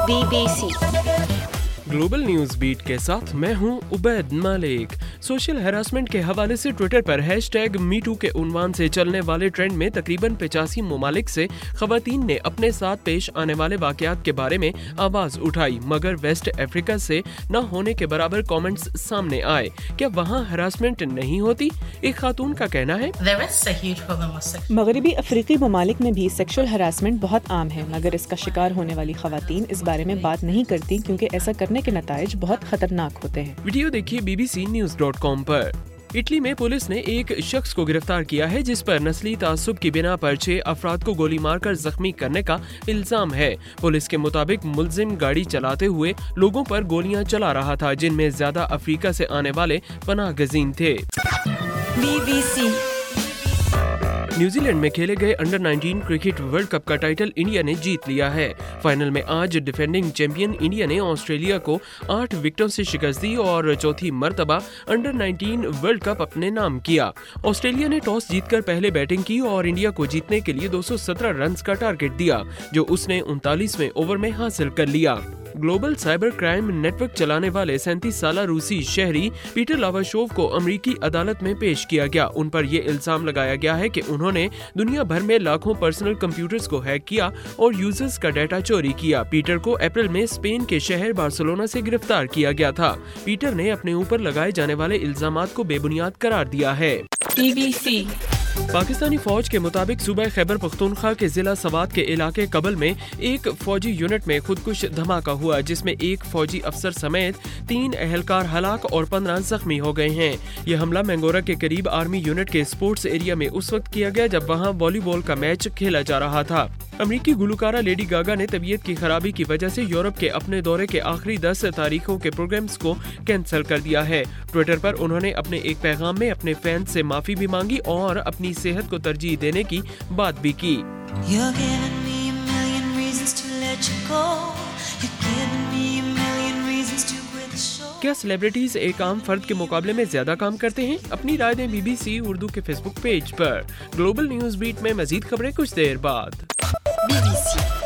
BBC global news beat के साथ मैं हूं उबैद मालिक। सोशल हैरासमेंट के हवाले से ट्विटर पर हैशटैग #MeToo के उन्वान से चलने वाले ट्रेंड में तकरीबन 85 ममालिक से खवातीन ने अपने साथ पेश आने वाले वाकयात के बारे में आवाज उठाई, मगर वेस्ट अफ्रीका से न होने के बराबर कमेंट्स सामने आए। क्या वहाँ हैरासमेंट नहीं होती? एक खातून का कहना है, मगरबी अफ्रीकी ममालिक में भी सेक्सुअल हैरासमेंट बहुत आम है, मगर इसका शिकार होने वाली खवातीन इस बारे में बात नहीं करती क्योंकि ऐसा करने के नताइज बहुत खतरनाक होते हैं। वीडियो देखिए bbcnews.com पर। इटली में पुलिस ने एक शख्स को गिरफ्तार किया है जिस पर नस्ली तासुब की बिना पर 6 अफराद को गोली मारकर जख्मी करने का इल्जाम है। पुलिस के मुताबिक मुलजिम गाड़ी चलाते हुए लोगों पर गोलियां चला रहा था, जिनमें ज्यादा अफ्रीका से आने वाले पनाह गजीन थे। BBC न्यूजीलैंड में खेले गए अंडर 19 क्रिकेट वर्ल्ड कप का टाइटल इंडिया ने जीत लिया है। फाइनल में आज डिफेंडिंग चैंपियन इंडिया ने ऑस्ट्रेलिया को 8 विकेटों से शिकस्त दी और चौथी मर्तबा अंडर 19 वर्ल्ड कप अपने नाम किया। ऑस्ट्रेलिया ने टॉस जीतकर पहले बैटिंग की और इंडिया को जीतने के लिए 217 रन का टारगेट दिया, जो उसने 39वें ओवर में हासिल कर लिया। ग्लोबल साइबर क्राइम नेटवर्क चलाने वाले 37 साल रूसी शहरी पीटर लावाशोव को अमेरिकी अदालत में पेश किया गया। उन पर यह इल्जाम लगाया गया है कि उन्होंने दुनिया भर में लाखों पर्सनल कंप्यूटर्स को हैक किया और यूजर्स का डाटा चोरी किया। पीटर को अप्रैल में स्पेन के शहर बार्सिलोना से गिरफ्तार किया गया था। पीटर ने अपने ऊपर लगाए जाने वाले इल्जामात को बेबुनियाद करार दिया है। BBC पाकिस्तानी फौज के मुताबिक सूबा खैबर पख्तूनख्वा के जिला सवात के इलाके कबल में एक फौजी यूनिट में खुदकुश धमाका हुआ, जिसमें एक फौजी अफसर समेत 3 अहलकार हलाक और 15 जख्मी हो गए हैं। यह हमला मैंगोरा के करीब आर्मी यूनिट के स्पोर्ट्स एरिया में उस वक्त किया गया जब वहां वॉलीबॉल का मैच खेला जा रहा था। अमेरिकी गुलकारा लेडी गागा ने तबीयत की खराबी की वजह से यूरोप के अपने दौरे के आखिरी 10 तारीखों के प्रोग्राम्स को कैंसिल कर दिया है। ट्विटर पर उन्होंने अपने एक पैगाम में अपने फैंस से माफी भी मांगी और अपनी सेहत को तरजीह देने की बात भी की। क्या सेलिब्रिटीज एक आम फर्द के मुकाबले में ज्यादा काम करते हैं? अपनी राय दें BBC उर्दू के फेसबुक पेज पर। ग्लोबल न्यूज बीट में मजीद खबरें कुछ देर बाद। BBC